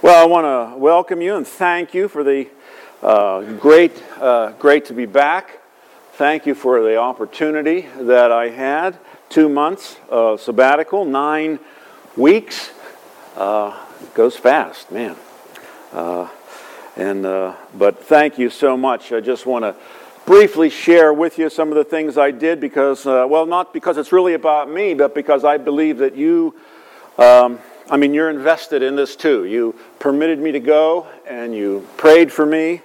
Well, I want to welcome you and thank you for the great to be back. Thank you for the opportunity that I had. 2 months of sabbatical, 9 weeks. Goes fast, man. But thank you so much. I just want to briefly share with you some of the things I did because, not because it's really about me, but because I believe that you, you're invested in this too. You permitted me to go and you prayed for me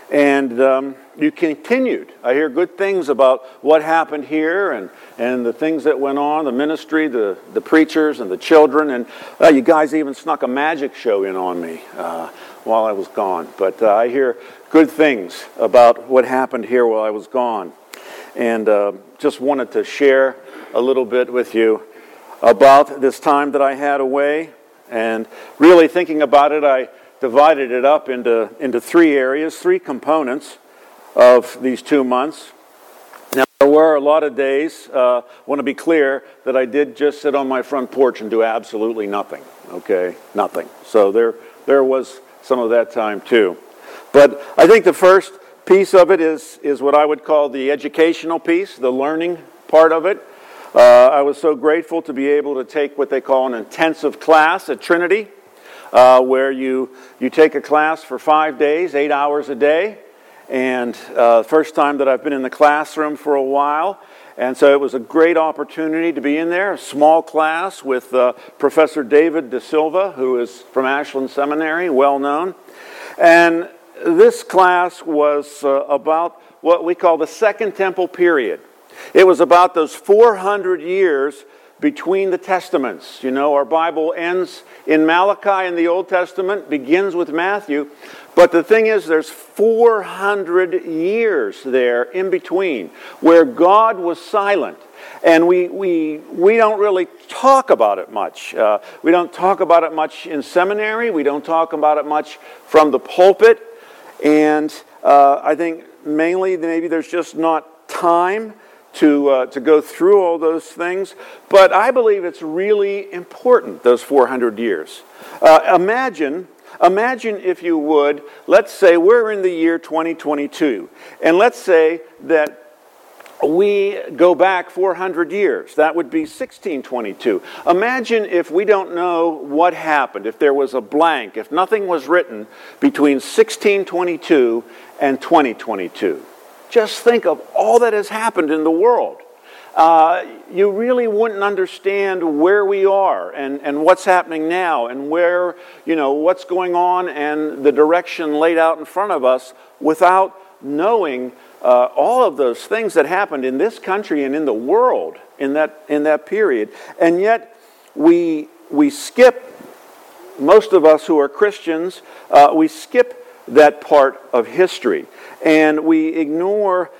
and you continued. I hear good things about what happened here and the things that went on, the ministry, the preachers and the children. And you guys even snuck a magic show in on me while I was gone. But I hear good things about what happened here while I was gone. And just wanted to share a little bit with you about this time that I had away. And really thinking about it, I divided it up into 3 areas, 3 components of these 2 months. Now, there were a lot of days, I want to be clear, that I did just sit on my front porch and do absolutely nothing, okay? Nothing. So there was some of that time too. But I think the first piece of it is what I would call the educational piece, the learning part of it. I was so grateful to be able to take what they call an intensive class at Trinity, where you take a class for 5 days, 8 hours a day. And first time that I've been in the classroom for a while. And so it was a great opportunity to be in there, a small class with Professor David De Silva, who is from Ashland Seminary, well known. And this class was about what we call the Second Temple period. It was about those 400 years between the Testaments. You know, our Bible ends in Malachi in the Old Testament, begins with Matthew. But the thing is, there's 400 years there in between where God was silent. And we don't really talk about it much. We don't talk about it much in seminary. We don't talk about it much from the pulpit. And I think mainly maybe there's just not time to go through all those things. But I believe it's really important, those 400 years. Imagine, if you would, let's say we're in the year 2022. And let's say that we go back 400 years. That would be 1622. Imagine if we don't know what happened, if there was a blank, if nothing was written between 1622 and 2022. Just think of all that has happened in the world. You really wouldn't understand where we are and what's happening now and where, what's going on and the direction laid out in front of us without knowing all of those things that happened in this country and in the world in that period. And yet we skip, most of us who are Christians, we skip that part of history. And we ignore,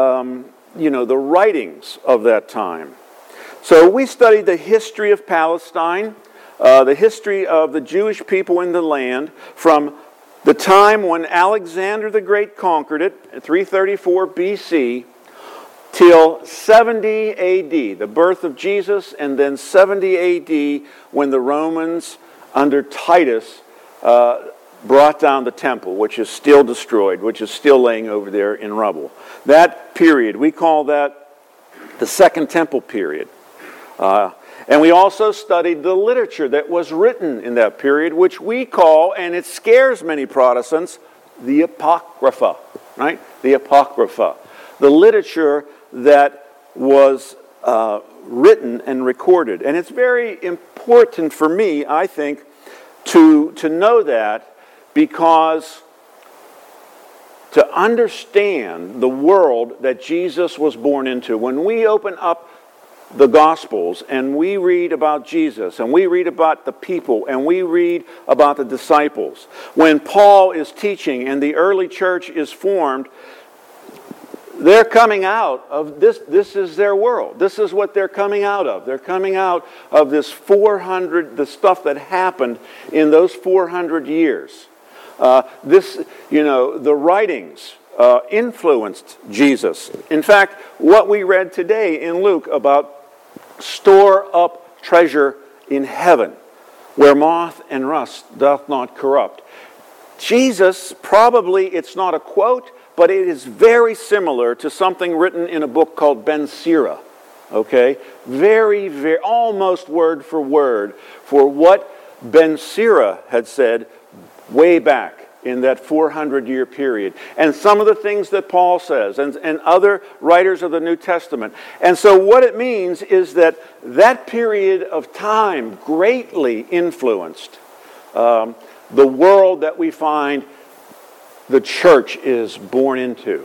the writings of that time. So we studied the history of Palestine, the history of the Jewish people in the land from the time when Alexander the Great conquered it, at 334 BC, till 70 AD, the birth of Jesus, and then 70 AD when the Romans, under Titus, brought down the temple, which is still destroyed, which is still laying over there in rubble. That period, we call that the Second Temple period. And we also studied the literature that was written in that period, which we call, and it scares many Protestants, the Apocrypha, right? The Apocrypha. The literature that was written and recorded. And it's very important for me, I think, to know that, because to understand the world that Jesus was born into, when we open up the Gospels and we read about Jesus and we read about the people and we read about the disciples, when Paul is teaching and the early church is formed, they're coming out of this. This is their world. This is what they're coming out of. They're coming out of this 400, the stuff that happened in those 400 years. The writings influenced Jesus. In fact, what we read today in Luke about store up treasure in heaven. where moth and rust doth not corrupt. Jesus, probably it's not a quote, but it is very similar to something written in a book called Ben Sira. Okay? Very, almost word for what Ben Sira had said way back in that 400-year period. And some of the things that Paul says and other writers of the New Testament. And so what it means is that that period of time greatly influenced the world that we find the church is born into.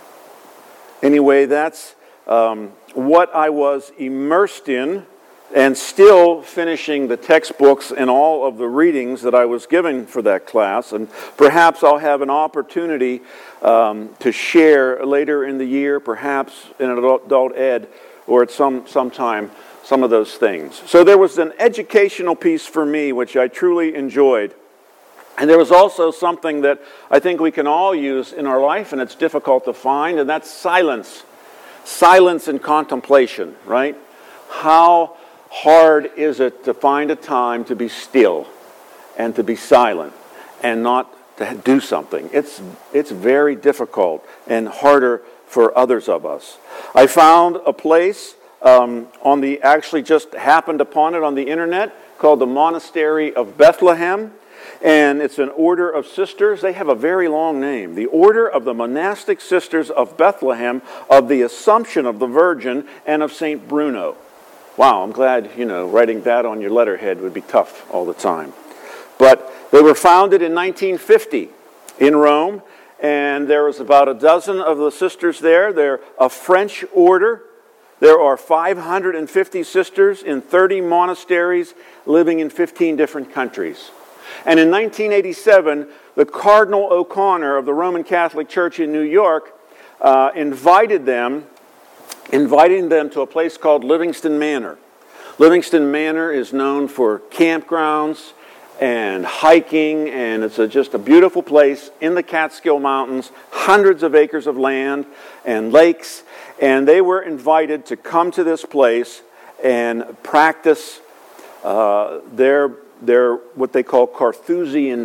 Anyway, that's what I was immersed in, and still finishing the textbooks and all of the readings that I was given for that class. And perhaps I'll have an opportunity to share later in the year, perhaps in adult ed, or at some time, some of those things. So there was an educational piece for me, which I truly enjoyed. And there was also something that I think we can all use in our life, and it's difficult to find, and that's silence. Silence and contemplation, right? How hard is it to find a time to be still and to be silent and not to do something? It's very difficult and harder for others of us. I found a place actually just happened upon it on the internet, called the Monastery of Bethlehem. And it's an order of sisters. They have a very long name. The Order of the Monastic Sisters of Bethlehem, of the Assumption of the Virgin, and of St. Bruno. Wow, I'm glad, writing that on your letterhead would be tough all the time. But they were founded in 1950 in Rome, and there was about a dozen of the sisters there. They're a French order. There are 550 sisters in 30 monasteries living in 15 different countries. And in 1987, the Cardinal O'Connor of the Roman Catholic Church in New York inviting them to a place called Livingston Manor. Livingston Manor is known for campgrounds and hiking, and it's just a beautiful place in the Catskill Mountains, hundreds of acres of land and lakes, and they were invited to come to this place and practice their what they call Carthusian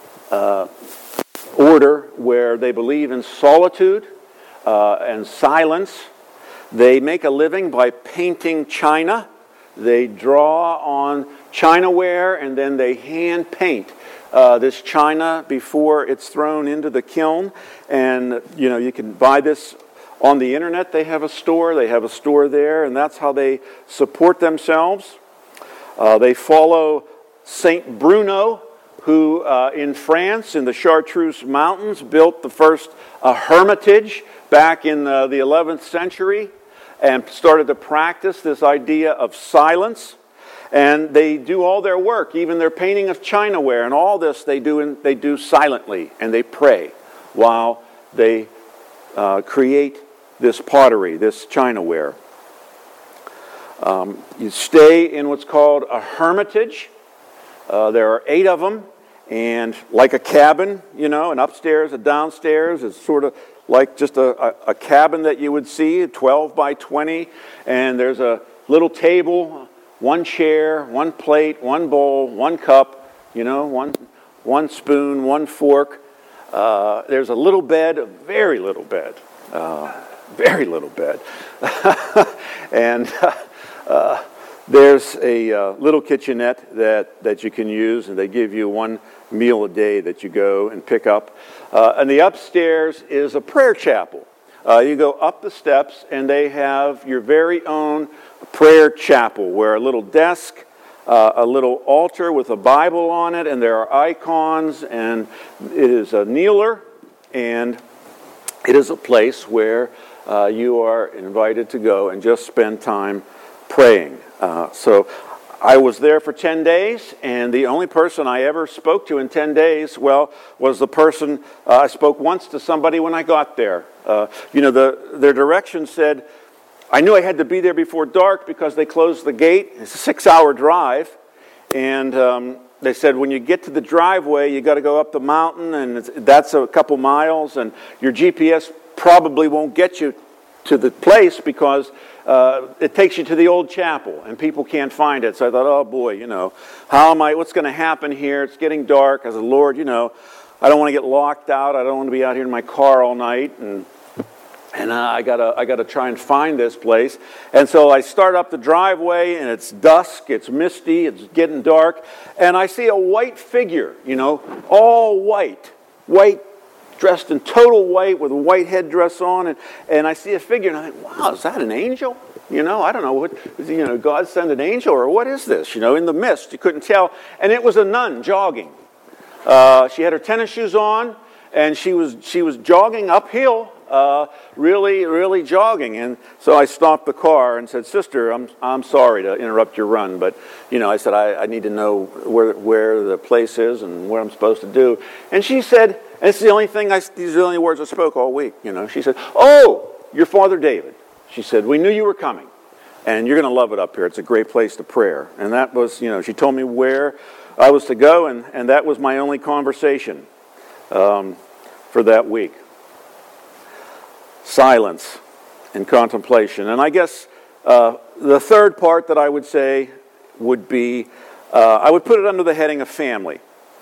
order, where they believe in solitude and silence. They make a living by painting china. They draw on chinaware, and then they hand paint this china before it's thrown into the kiln. And you can buy this on the internet. They have a store. They have a store there, and that's how they support themselves. They follow St. Bruno, who in France, in the Chartreuse Mountains, built the first hermitage back in the 11th century and started to practice this idea of silence. And they do all their work, even their painting of chinaware and all this they do silently, and they pray while they create this pottery, this chinaware. You stay in what's called a hermitage. There are 8 of them, and like a cabin, an upstairs, a downstairs. It's sort of like just a cabin that you would see, 12 by 20, and there's a little table, one chair, one plate, one bowl, one cup, one spoon, one fork. There's a little bed, a very little bed, and there's a little kitchenette that you can use, and they give you one meal a day that you go and pick up. And the upstairs is a prayer chapel. You go up the steps, and they have your very own prayer chapel, where a little desk, a little altar with a Bible on it, and there are icons, and it is a kneeler, and it is a place where you are invited to go and just spend time praying. So I was there for 10 days, and the only person I ever spoke to in 10 days, was the person I spoke once to somebody when I got there. Their directions said, I knew I had to be there before dark because they closed the gate. It's a 6-hour drive, and they said when you get to the driveway, you got to go up the mountain, and that's a couple miles, and your GPS probably won't get you to the place because it takes you to the old chapel, and people can't find it. So I thought, oh boy, what's going to happen here? It's getting dark. I said, Lord, I don't want to get locked out. I don't want to be out here in my car all night, and I gotta try and find this place. And so I start up the driveway, and it's dusk, it's misty, it's getting dark, and I see a white figure, all white, dressed in total white with a white headdress on, and I see a figure, and I think, wow, is that an angel? I don't know what, God sent an angel, or what is this? In the mist, you couldn't tell, and it was a nun jogging. She had her tennis shoes on, and she was jogging uphill, really, really jogging. And so I stopped the car and said, "Sister, I'm sorry to interrupt your run, but I said I need to know where the place is and what I'm supposed to do." And she said, and it's the only thing these are the only words I spoke all week. She said, "Oh, you're Father David." She said, "We knew you were coming, and you're going to love it up here. It's a great place to pray." And that was, she told me where I was to go, and that was my only conversation for that week. Silence and contemplation. And I guess the third part that I would say would be, I would put it under the heading of family.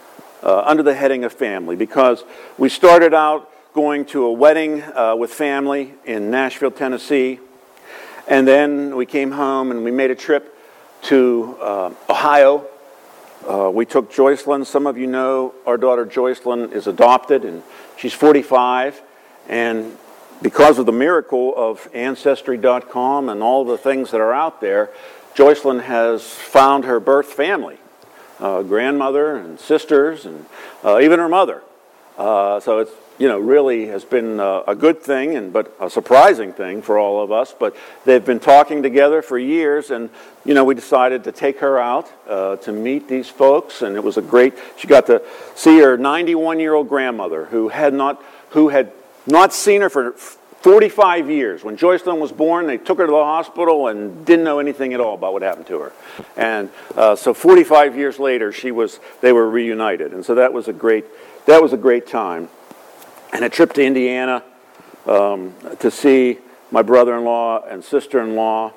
Because we started out going to a wedding with family in Nashville, Tennessee, and then we came home and we made a trip to Ohio. We took Joycelyn. Some of you know our daughter Joycelyn is adopted, and she's 45, and because of the miracle of Ancestry.com and all the things that are out there, Joycelyn has found her birth family, grandmother and sisters, and even her mother. So it's really has been a good thing, but a surprising thing for all of us. But they've been talking together for years, and we decided to take her out to meet these folks, and it was she got to see her 91-year-old grandmother who had not seen her for 45 years. When Joycelyn was born, they took her to the hospital and didn't know anything at all about what happened to her. And so 45 years later, they were reunited, and so that was a great time. And a trip to Indiana to see my brother-in-law and sister-in-law.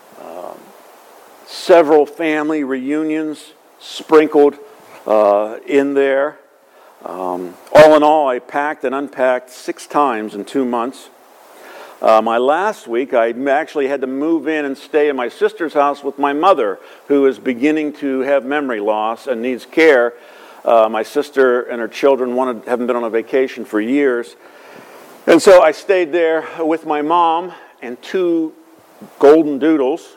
Several family reunions sprinkled in there. All in all, I packed and unpacked 6 times in 2 months. My last week, I actually had to move in and stay in my sister's house with my mother, who is beginning to have memory loss and needs care. My sister and her children haven't been on a vacation for years. And so I stayed there with my mom and 2 golden doodles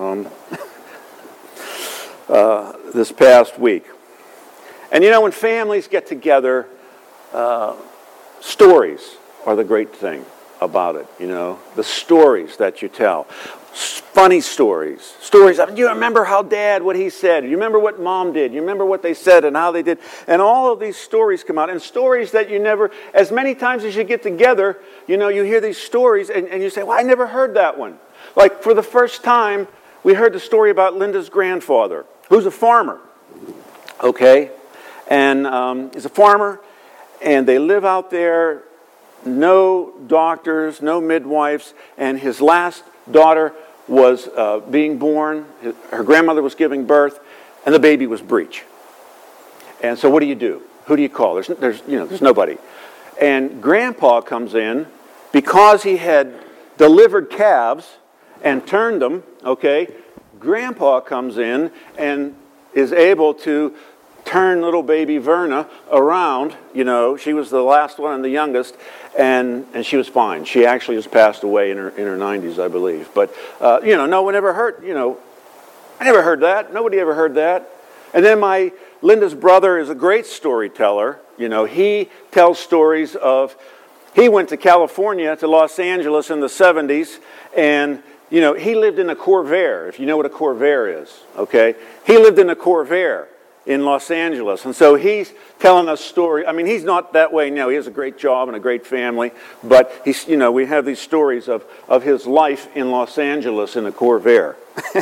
this past week. And when families get together, stories are the great thing about it, the stories that you tell. Funny stories. Do you remember how Dad, what he said? You remember what Mom did? You remember what they said and how they did? And all of these stories come out. And stories that you never, as many times as you get together, you hear these stories and you say, well, I never heard that one. Like for the first time, we heard the story about Linda's grandfather, who's a farmer. Okay? And he's a farmer, and they live out there, no doctors, no midwives, and his last daughter was being born. Her grandmother was giving birth, and the baby was breech. And so what do you do? Who do you call? There's nobody. And Grandpa comes in because he had delivered calves and turned them. Okay, Grandpa comes in and is able to turn little baby Verna around. She was the last one and the youngest, and she was fine. She actually has passed away in her 90s, I believe. But no one ever heard. I never heard that. Nobody ever heard that. And then Linda's brother is a great storyteller. He tells stories of. He went to California, to Los Angeles in the 70s, and he lived in a Corvair. If you know what a Corvair is, okay, he lived in a Corvair in Los Angeles. And so he's telling us stories. I mean, he's not that way now. He has a great job and a great family. But we have these stories of his life in Los Angeles in a Corvair.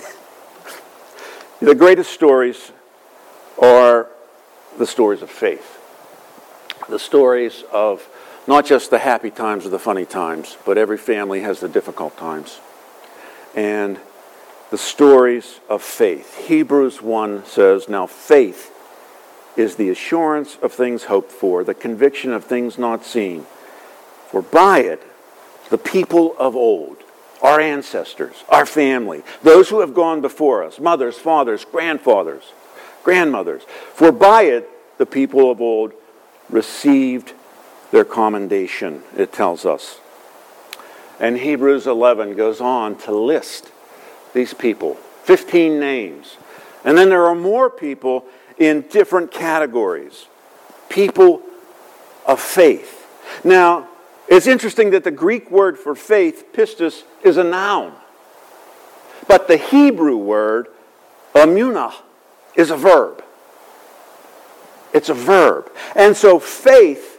The greatest stories are the stories of faith. The stories of Not just the happy times or the funny times, but every family has the difficult times. And the stories of faith. Hebrews 1 says, now faith is the assurance of things hoped for, the conviction of things not seen. For by it, the people of old, our ancestors, our family, those who have gone before us, mothers, fathers, grandfathers, grandmothers, for by it, the people of old received their commendation, it tells us. And Hebrews 11 goes on to list these people, 15 names. And then there are more people in different categories. People of faith. Now, it's interesting that the Greek word for faith, pistis, is a noun. But the Hebrew word, emunah, is a verb. It's a verb. And so faith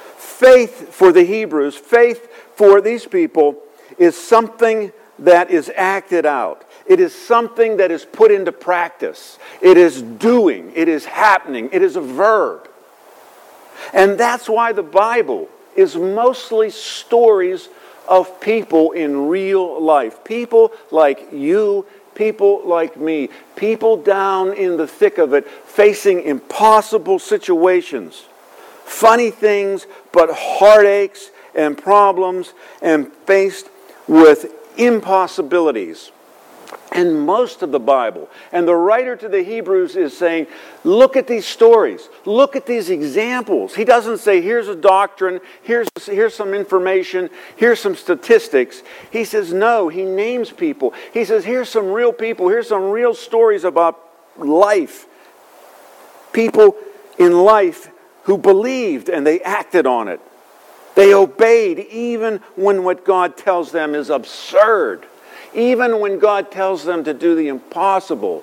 for the Hebrews, faith for these people is something that is acted out. It is something that is put into practice. It is doing. It is happening. It is a verb. And that's why the Bible is mostly stories of people in real life. People like you, people like me, people down in the thick of it, facing impossible situations. Funny things, but heartaches and problems, and faced with impossibilities. And most of the Bible, and the writer to the Hebrews is saying, look at these stories, look at these examples. He doesn't say, here's a doctrine, here's some information, here's some statistics. He says, no, he names people. He says, here's some real people, here's some real stories about life. People in life who believed and they acted on it. They obeyed even when what God tells them is absurd. Even when God tells them to do the impossible,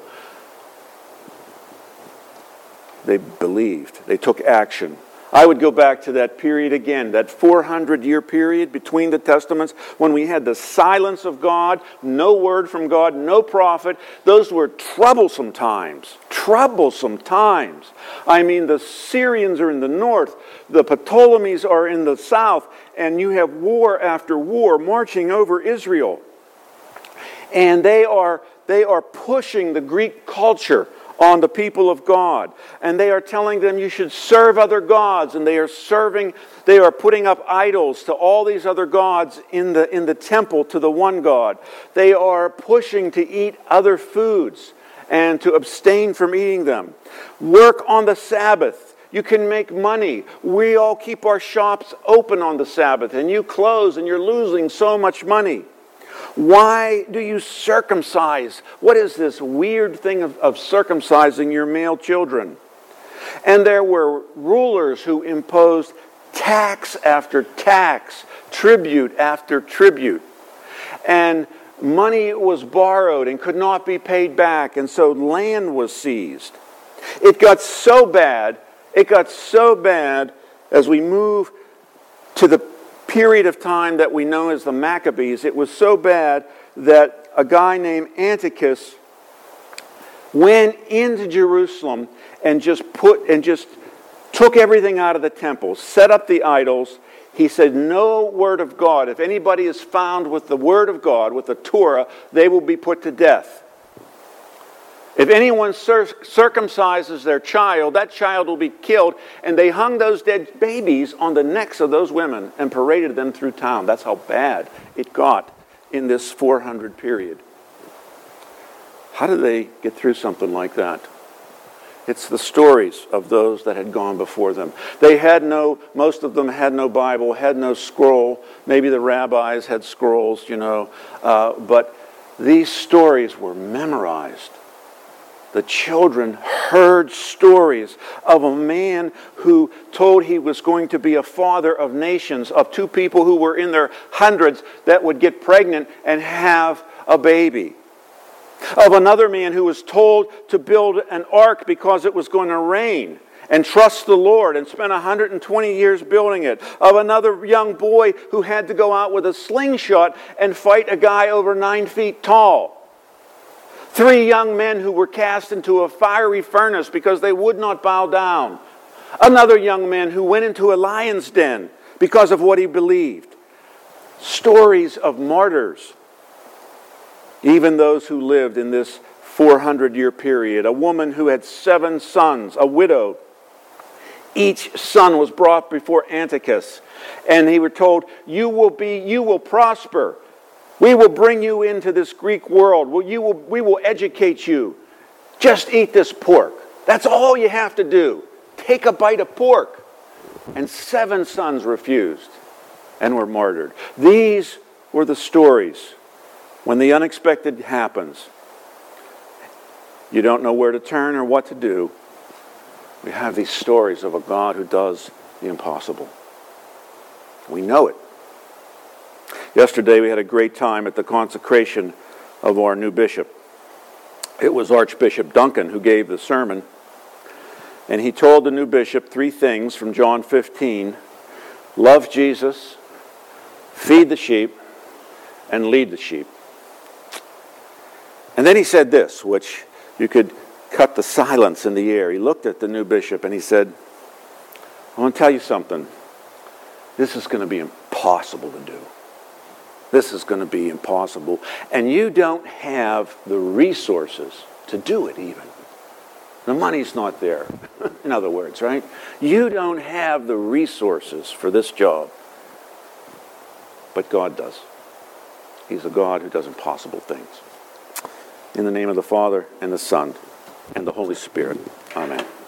they believed. They took action. I would go back to that period again, that 400-year period between the Testaments when we had the silence of God, no word from God, no prophet. Those were troublesome times. Troublesome times. I mean, the Syrians are in the north, the Ptolemies are in the south, and you have war after war marching over Israel. And they are pushing the Greek culture on the people of God. And they are telling them you should serve other gods. And they are putting up idols to all these other gods in the temple to the one God. They are pushing to eat other foods and to abstain from eating them. Work on the Sabbath. You can make money. We all keep our shops open on the Sabbath. And you close and you're losing so much money. Why do you circumcise? What is this weird thing of circumcising your male children? And there were rulers who imposed tax after tax, tribute after tribute. And money was borrowed and could not be paid back, and so land was seized. It got so bad as we move to the period of time that we know as the Maccabees. It was so bad that a guy named Antiochus went into Jerusalem and just took everything out of the temple, set up the idols. He said, no word of God. If anybody is found with the word of God, with the Torah, they will be put to death. If anyone circumcises their child, that child will be killed. And they hung those dead babies on the necks of those women and paraded them through town. That's how bad it got in this 400 period. How did they get through something like that? It's the stories of those that had gone before them. Most of them had no Bible, had no scroll. Maybe the rabbis had scrolls, but these stories were memorized. The children heard stories of a man who told he was going to be a father of nations, of two people who were in their hundreds that would get pregnant and have a baby. Of another man who was told to build an ark because it was going to rain and trust the Lord and spent 120 years building it. Of another young boy who had to go out with a slingshot and fight a guy over 9 feet tall. 3 young men who were cast into a fiery furnace because they would not bow down. Another young man who went into a lion's den because of what he believed. Stories of martyrs, even those who lived in this 400-year period. A woman who had 7 sons, a widow. Each son was brought before Antiochus, and he were told, you will prosper. We will bring you into this Greek world. We will educate you. Just eat this pork. That's all you have to do. Take a bite of pork. And 7 sons refused and were martyred. These were the stories when the unexpected happens. You don't know where to turn or what to do. We have these stories of a God who does the impossible. We know it. Yesterday we had a great time at the consecration of our new bishop. It was Archbishop Duncan who gave the sermon. And he told the new bishop 3 things from John 15. Love Jesus, feed the sheep, and lead the sheep. And then he said this, which you could cut the silence in the air. He looked at the new bishop and he said, I want to tell you something. This is going to be impossible to do. This is going to be impossible. And you don't have the resources to do it even. The money's not there, in other words, right? You don't have the resources for this job. But God does. He's a God who does impossible things. In the name of the Father, and the Son, and the Holy Spirit. Amen.